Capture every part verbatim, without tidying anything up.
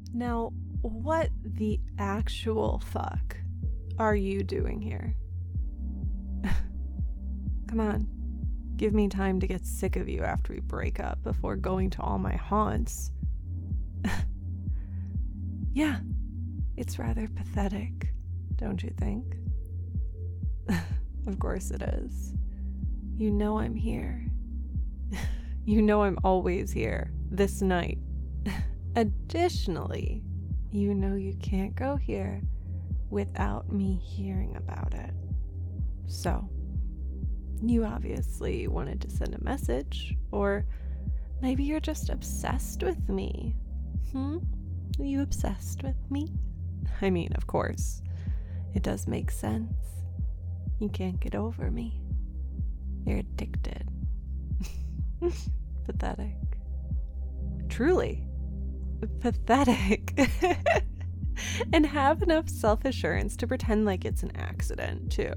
Now, what the actual fuck are you doing here? Come on, give me time to get sick of you after we break up before going to all my haunts. Yeah, it's rather pathetic, don't you think? Of course it is. You know I'm here. You know I'm always here, this night. Additionally, you know you can't go here without me hearing about it. So, you obviously wanted to send a message, or maybe you're just obsessed with me. Hmm? Are you obsessed with me? I mean, of course, it does make sense. You can't get over me. You're addicted. Pathetic. Truly. Pathetic. And have enough self-assurance to pretend like it's an accident, too.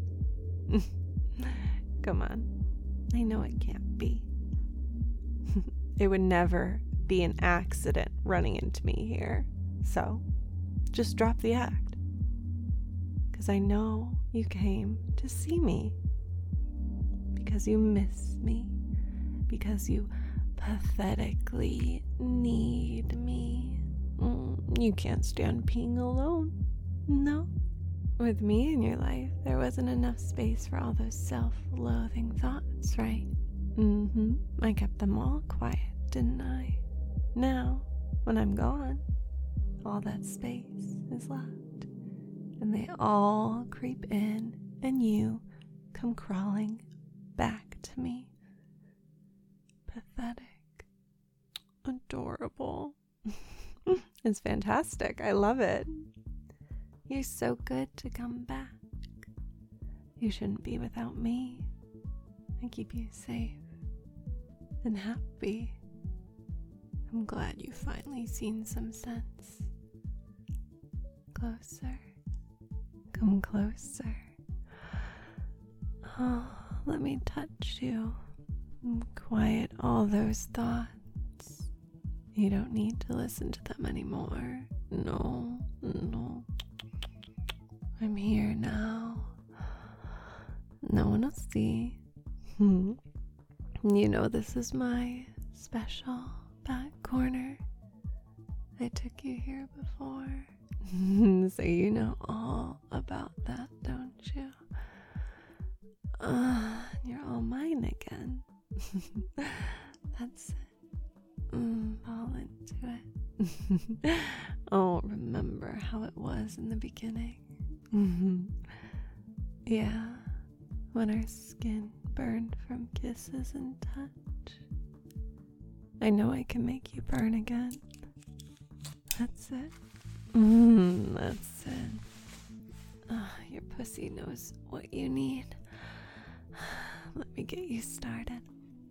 Come on. I know it can't be. It would never be an accident running into me here. So, just drop the act. Because I know you came to see me. Because you miss me. Because you pathetically need me. Mm, you can't stand being alone. No. With me in your life, there wasn't enough space for all those self-loathing thoughts, right? Mm-hmm. I kept them all quiet, didn't I? Now, when I'm gone, all that space is left. And they all creep in, and you come crawling back to me. Pathetic. Adorable. It's fantastic. I love it. You're so good to come back. You shouldn't be without me. I keep you safe and happy. I'm glad you've finally seen some sense. Closer. Come closer. Oh, let me touch you. Quiet all those thoughts. You don't need to listen to them anymore. No, no. I'm here now. No one will see. Hmm. You know this is my special back corner. I took you here before. So you know all about that, don't you? Uh, you're all mine again. That's it. Mm, fall into it. Oh, remember how it was in the beginning. Mm-hmm. Yeah, when our skin burned from kisses and touch. I know I can make you burn again. That's it. Mm, that's it. Oh, your pussy knows what you need. Let me get you started.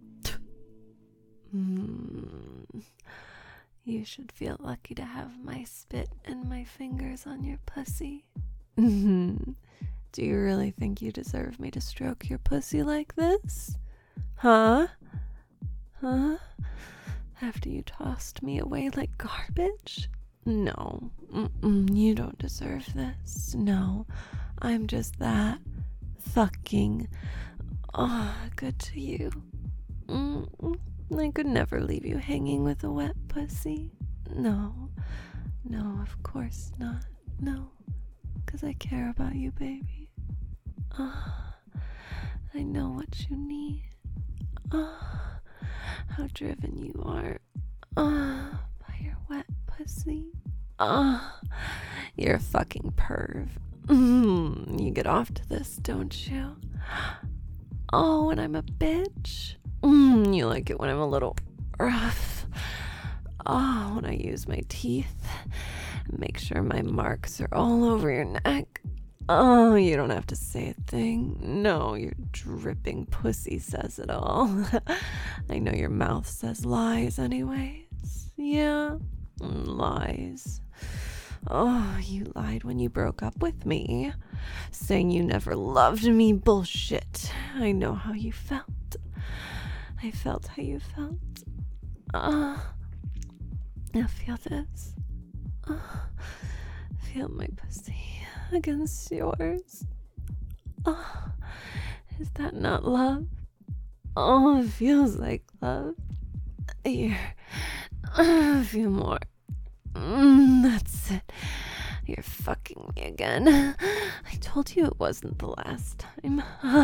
Mm. You should feel lucky to have my spit and my fingers on your pussy. Mm-hmm. Do you really think you deserve me to stroke your pussy like this? Huh? Huh? After you tossed me away like garbage? No. Mm-mm, you don't deserve this. No. I'm just that fucking oh, good to you. Mm-mm. I could never leave you hanging with a wet pussy. No. No, of course not. No. Because I care about you, baby. Ah, oh, I know what you need. Ah, oh, how driven you are. Ah, oh, by your wet pussy. Ah, oh, you're a fucking perv. Mm, you get off to this, don't you? Oh, and I'm a bitch. Mm, you like it when I'm a little rough. Oh, when I use my teeth. Make sure my marks are all over your neck. Oh, you don't have to say a thing. No, your dripping pussy says it all. I know your mouth says lies anyways. Yeah, lies. Oh, you lied when you broke up with me. Saying you never loved me. Bullshit. I know how you felt. I felt how you felt. Ah, uh, now feel this. Oh, feel my pussy against yours. Oh, is that not love? Oh, it feels like love. Here, uh, a few more. Mm, that's it. You're fucking me again. I told you it wasn't the last time.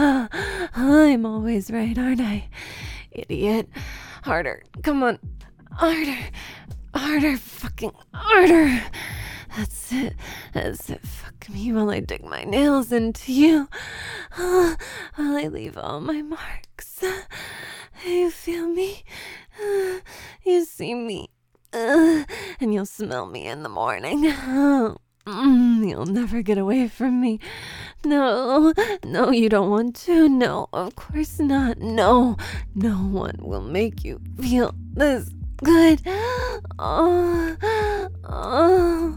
I'm always right, aren't I? Idiot. Harder. Come on. Harder. Harder. Fucking harder. That's it. That's it. Fuck me while I dig my nails into you. While I leave all my marks. You feel me? You see me? And you'll smell me in the morning. Mm, you'll never get away from me. No, no, you don't want to. No, of course not. No, no one will make you feel this good. Oh, oh,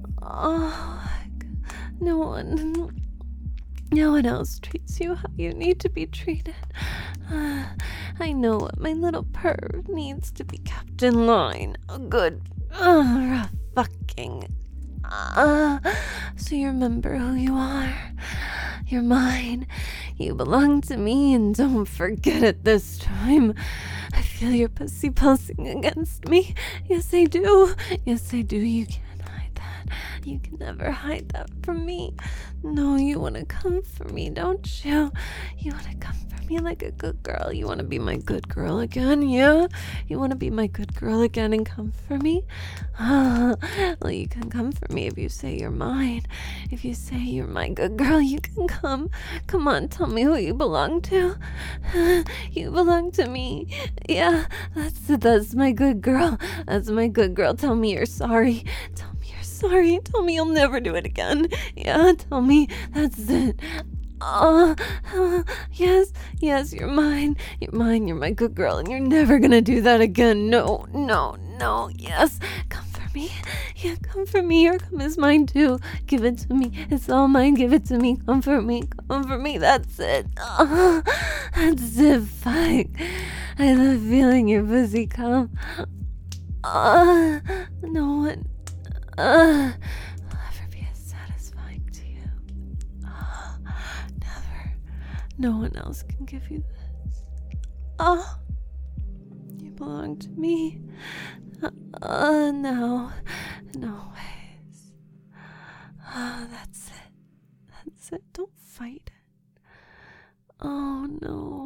oh. No one, no one else treats you how you need to be treated. Uh, I know what my little perv needs to be kept in line. A good, uh, rough fucking. Uh, so you remember who you are. You're mine. You belong to me, and don't forget it this time. I feel your pussy pulsing against me. Yes, I do. Yes, I do. You can't hide that. You can never hide that from me. No, you want to come for me, don't you? You want to come for me like a good girl. You want to be my good girl again, yeah? You want to be my good girl again and come for me? Ah, well, you can come for me if you say you're mine. If you say you're my good girl, you can come. Come on, tell me who you belong to. You belong to me. Yeah, that's that's my good girl. That's my good girl. Tell me you're sorry. Tell me you're sorry. Tell me you'll never do it again. Yeah, tell me. That's it. Oh, uh, yes, yes, you're mine. You're mine. You're my good girl, and you're never gonna do that again. No, no, no. Yes, come for me. Yeah, come for me. Your come is mine too. Give it to me. It's all mine. Give it to me. Come for me. Come for me. That's it. Oh, that's it. Fuck. I love feeling your pussy come. Uh, no one. Uh, No one else can give you this. Oh, you belong to me. Uh, no, no ways. Oh, that's it. That's it. Don't fight it. Oh, no.